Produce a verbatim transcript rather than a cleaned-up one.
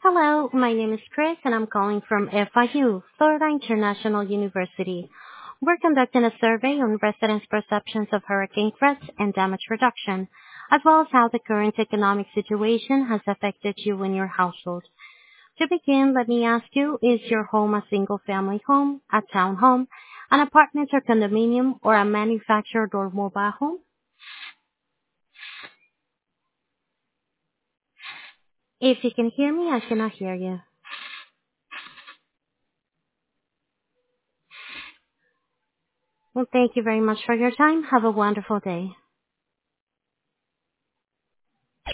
Hello, my name is Chris and I'm calling from F I U, Florida International University. We're conducting a survey on residents' perceptions of hurricane threats and damage reduction, as well as how the current economic situation has affected you and your household. To begin, let me ask you, is your home a single-family home, a townhome, an apartment or condominium, or a manufactured or mobile home? If you can hear me, I cannot hear you. Well, thank you very much for your time. Have a wonderful day.